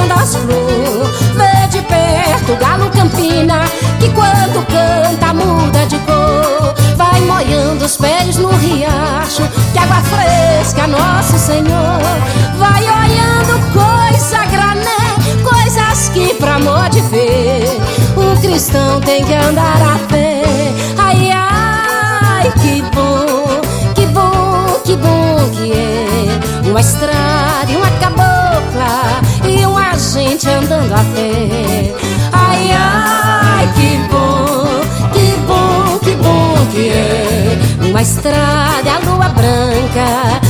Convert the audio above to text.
cheirando as flores. Vê de perto o galo campina, que quando canta muda de cor. Vai molhando os pés no riacho, que água fresca Nosso Senhor. Vai olhando coisa grané, coisas que pra amor de ver o cristão tem que andar a pé. Ai, ai, que bom, que bom, que bom que é uma estrada e uma cabocla e uma gente andando a pé. Ai, ai, que bom, que bom, que bom que é uma estrada e a lua branca